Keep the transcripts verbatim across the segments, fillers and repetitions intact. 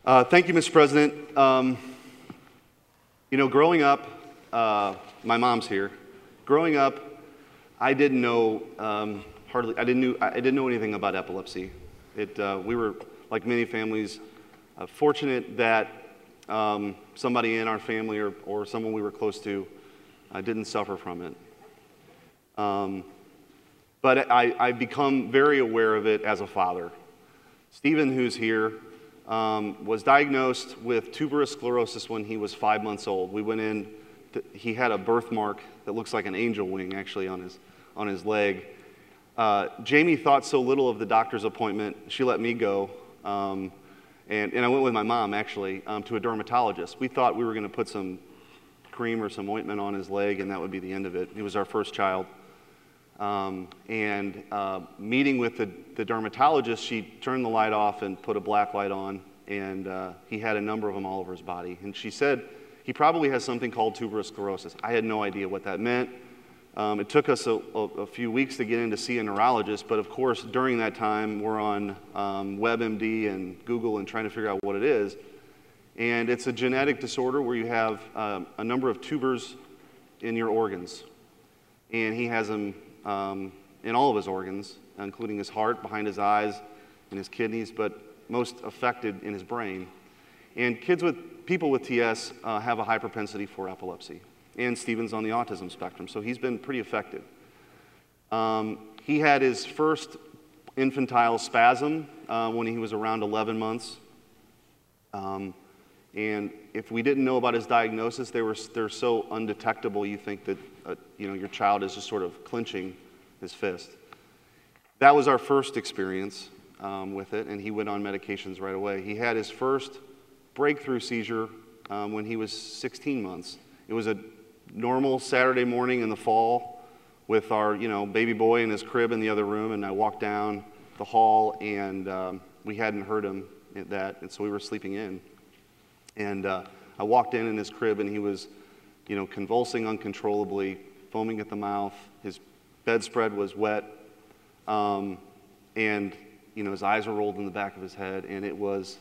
Uh, thank you, Mister President. Um, you know, growing up, uh, my mom's here. Growing up, I didn't know um, hardly. I didn't knew. I didn't know anything about epilepsy. It. Uh, we were, like many families, uh, fortunate that um, somebody in our family or, or someone we were close to uh, didn't suffer from it. Um, but I, I've become very aware of it as a father. Stephen, who's here, um, was diagnosed with tuberous sclerosis when he was five months old. We went in, to, he had a birthmark that looks like an angel wing actually on his, on his leg. Uh, Jamie thought so little of the doctor's appointment, she let me go. Um, and, and I went with my mom actually um, to a dermatologist. We thought we were going to put some cream or some ointment on his leg and that would be the end of it. He was our first child. Um, and uh, meeting with the, the dermatologist, she turned the light off and put a black light on, and uh, he had a number of them all over his body. And she said he probably has something called tuberous sclerosis. I had no idea what that meant. Um, it took us a, a, a few weeks to get in to see a neurologist, but of course during that time we're on um, WebMD and Google and trying to figure out what it is. And it's a genetic disorder where you have um, a number of tubers in your organs, and he has them Um, in all of his organs, including his heart, behind his eyes, and his kidneys, but most affected in his brain. And kids with, people with T S uh, have a high propensity for epilepsy. And Stephen's on the autism spectrum, so he's been pretty affected. Um, he had his first infantile spasm uh, when he was around eleven months. Um, and if we didn't know about his diagnosis, they were, they're so undetectable, you think that uh, you know, your child is just sort of clenching his fist. That was our first experience um, with it, and he went on medications right away. He had his first breakthrough seizure um, when he was sixteen months. It was a normal Saturday morning in the fall with our you know, baby boy in his crib in the other room, and I walked down the hall, and um, we hadn't heard him at that, and so we were sleeping in. And uh, I walked in in his crib, and he was, you know, convulsing uncontrollably, foaming at the mouth. His bedspread was wet, um, and you know, his eyes were rolled in the back of his head, and it was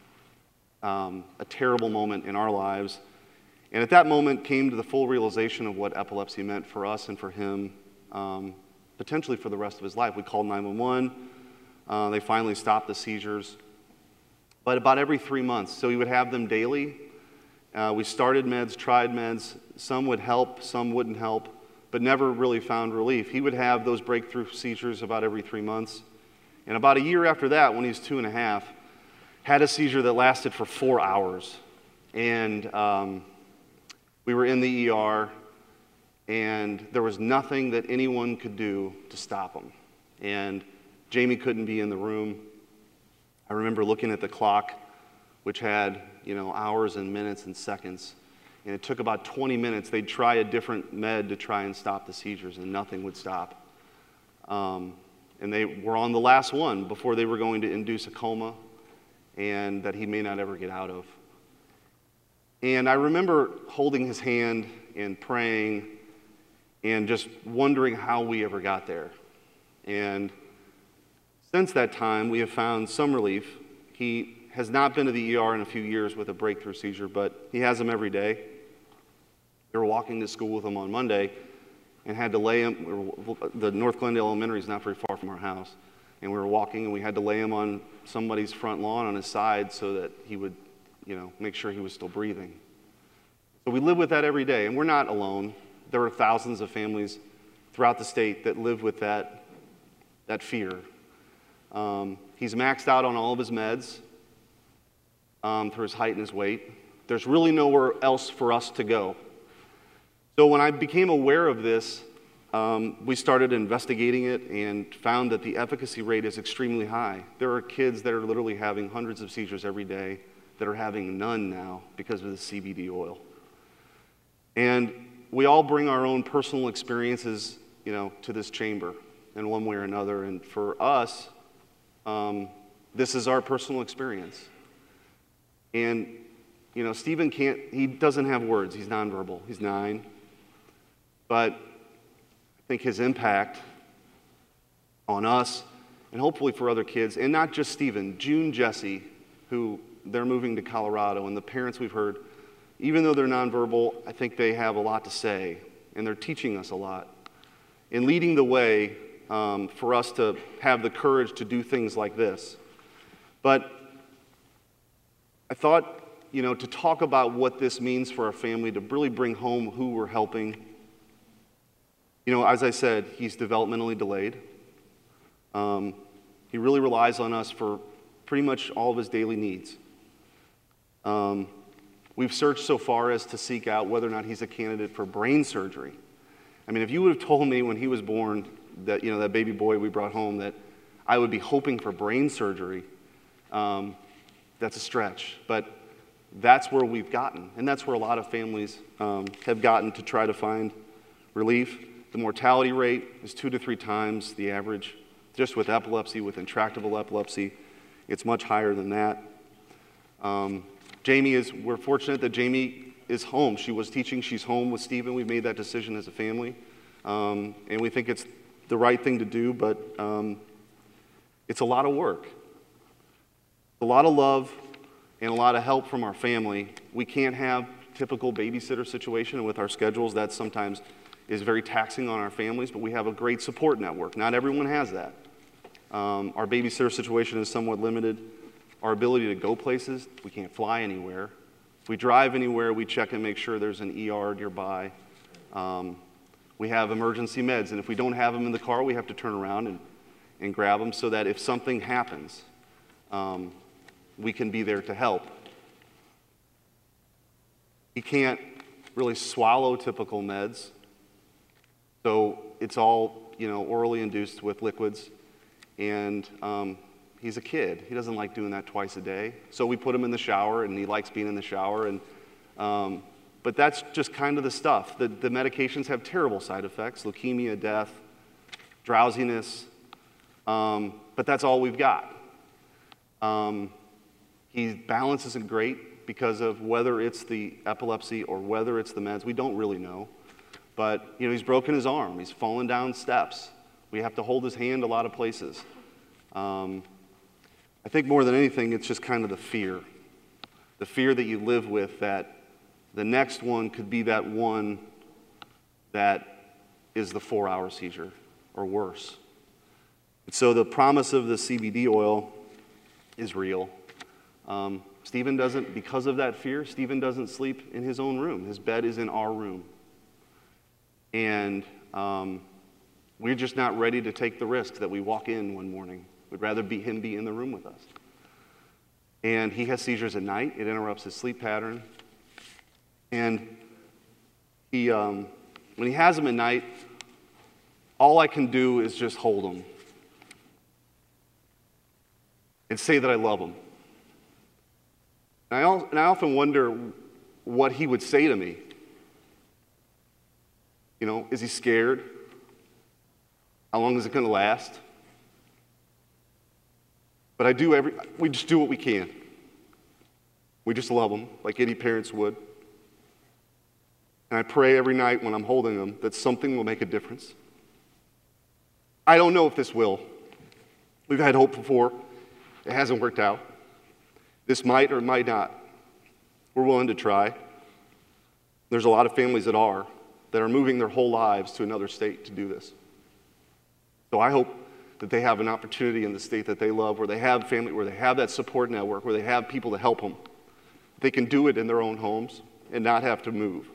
um, a terrible moment in our lives. And at that moment came to the full realization of what epilepsy meant for us and for him, um, potentially for the rest of his life. We called nine one one. Uh, they finally stopped the seizures. But about every three months, so he would have them daily. Uh, we started meds, tried meds. Some would help, some wouldn't help, but never really found relief. He would have those breakthrough seizures about every three months. And about a year after that, when he was two and a half, had a seizure that lasted for four hours. And um, we were in the E R, and there was nothing that anyone could do to stop him. And Jamie couldn't be in the room. I remember looking at the clock, which had, you know, hours and minutes and seconds. And it took about twenty minutes. They'd try a different med to try and stop the seizures, and nothing would stop. Um, and they were on the last one before they were going to induce a coma, and that he may not ever get out of. And I remember holding his hand and praying and just wondering how we ever got there. And since that time, we have found some relief. He has not been to the E R in a few years with a breakthrough seizure, but he has them every day. We were walking to school with him on Monday and had to lay him, the North Glendale Elementary is not very far from our house, and we were walking and we had to lay him on somebody's front lawn on his side so that he would, you know, make sure he was still breathing. So we live with that every day, and we're not alone. There are thousands of families throughout the state that live with that, that fear. Um, he's maxed out on all of his meds um, for his height and his weight. There's really nowhere else for us to go. So when I became aware of this, um, we started investigating it and found that the efficacy rate is extremely high. There are kids that are literally having hundreds of seizures every day that are having none now because of the C B D oil. And we all bring our own personal experiences, you know, to this chamber in one way or another. And for us, Um, this is our personal experience. And, you know, Stephen can't, he doesn't have words. He's nonverbal. He's nine. But I think his impact on us, and hopefully for other kids, and not just Stephen, June Jesse, who they're moving to Colorado, and the parents we've heard, even though they're nonverbal, I think they have a lot to say, and they're teaching us a lot and leading the way um, for us to have the courage to do things like this. But I thought, you know, to talk about what this means for our family, to really bring home who we're helping. You know, as I said, he's developmentally delayed. Um, he really relies on us for pretty much all of his daily needs. Um, we've searched so far as to seek out whether or not he's a candidate for brain surgery. I mean, if you would have told me when he was born that, you know, that baby boy we brought home, that I would be hoping for brain surgery, um, that's a stretch. But that's where we've gotten, and that's where a lot of families um, have gotten to try to find relief. The mortality rate is two to three times the average. Just with epilepsy, with intractable epilepsy, it's much higher than that. Um, Jamie is, we're fortunate that Jamie is home. She was teaching, she's home with Stephen. We've made that decision as a family. Um, and we think it's the right thing to do, but um, it's a lot of work. A lot of love and a lot of help from our family. We can't have typical babysitter situation, and with our schedules, that sometimes is very taxing on our families, but we have a great support network. Not everyone has that. Um, our babysitter situation is somewhat limited. Our ability to go places, we can't fly anywhere. If we drive anywhere, we check and make sure there's an E R nearby. Um, we have emergency meds, and if we don't have them in the car, we have to turn around and, and grab them so that if something happens, um, we can be there to help. He can't really swallow typical meds, so it's all, you know, orally induced with liquids, and um, he's a kid. He doesn't like doing that twice a day, so we put him in the shower, and he likes being in the shower, and um, but that's just kind of the stuff. The, the medications have terrible side effects: leukemia, death, drowsiness, um, but that's all we've got. Um, His balance isn't great because of whether it's the epilepsy or whether it's the meds. We don't really know. But, you know, he's broken his arm. He's fallen down steps. We have to hold his hand a lot of places. Um, I think more than anything, it's just kind of the fear. The fear that you live with that the next one could be that one that is the four-hour seizure or worse. And so the promise of the C B D oil is real. Um, Stephen doesn't, because of that fear, Stephen doesn't sleep in his own room. His bed is in our room. And um, we're just not ready to take the risk that we walk in one morning. We'd rather be him be in the room with us. And he has seizures at night. It interrupts his sleep pattern. And he, um, when he has them at night, all I can do is just hold him and say that I love him. And I, al- and I often wonder what he would say to me. You know, is he scared? How long is it going to last? But I do every, we just do what we can. We just love him like any parents would. And I pray every night when I'm holding him that something will make a difference. I don't know if this will. We've had hope before. It hasn't worked out. This might or might not. We're willing to try. There's a lot of families that are, that are moving their whole lives to another state to do this. So I hope that they have an opportunity in the state that they love, where they have family, where they have that support network, where they have people to help them. They can do it in their own homes and not have to move.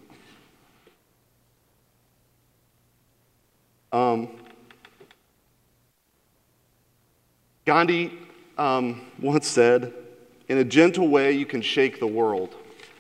Um, Gandhi um, once said, "In a gentle way, you can shake the world."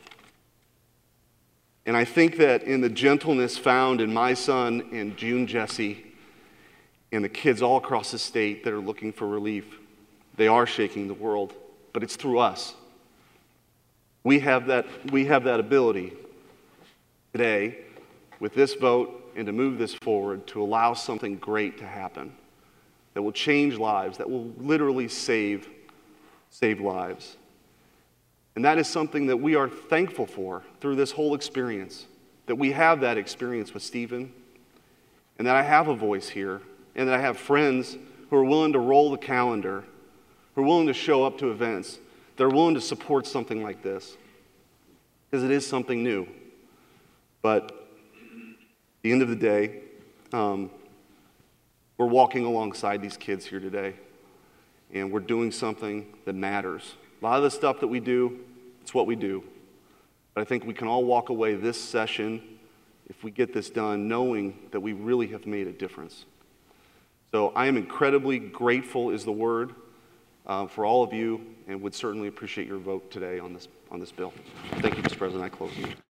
And I think that in the gentleness found in my son and June Jesse and the kids all across the state that are looking for relief, they are shaking the world, but it's through us. We have that, we have that ability today with this vote and to move this forward to allow something great to happen that will change lives, that will literally save, save lives. And that is something that we are thankful for through this whole experience, that we have that experience with Stephen, and that I have a voice here, and that I have friends who are willing to roll the calendar, who are willing to show up to events, they're willing to support something like this, because it is something new. But at the end of the day, um, we're walking alongside these kids here today, and we're doing something that matters. A lot of the stuff that we do, it's what we do. But I think we can all walk away this session, if we get this done, knowing that we really have made a difference. So I am incredibly grateful is the word uh, for all of you, and would certainly appreciate your vote today on this, on this bill. Thank you, Mister President. I close.